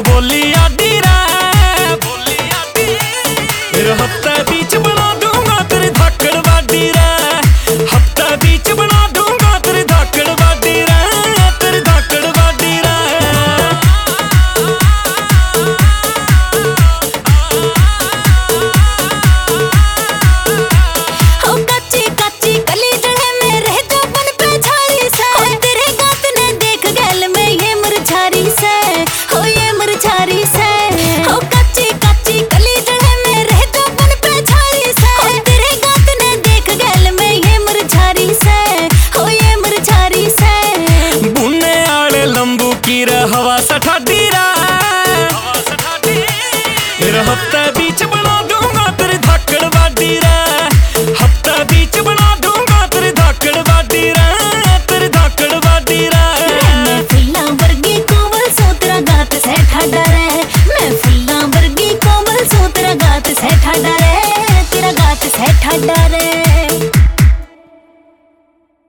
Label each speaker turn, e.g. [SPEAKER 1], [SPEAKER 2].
[SPEAKER 1] बोली आडी रे फिर हफ्ते बीच बना दूंगा तेरी धाकड़ वाडी रे हफ्ते बीच बना दूंगा तेरी धाकड़ वाडी रे तेरी धाकड़ वाडी रे हवा सठाडी रे फिर हफ्ते बीच बना दूंगा तेरी धाकड़ वाडी रे हफ्ते बीच बना दूंगा तेरी धाकड़ वाडी रे तेरी धाकड़ वाडी रे
[SPEAKER 2] मैं फुल्ला वर्गी कोमल सो तेरा गात से ठाडा रे मैं फुल्ला वर्गी कोमल सो तेरा गात से ठाडा रे तेरा गात से ठाडा रे।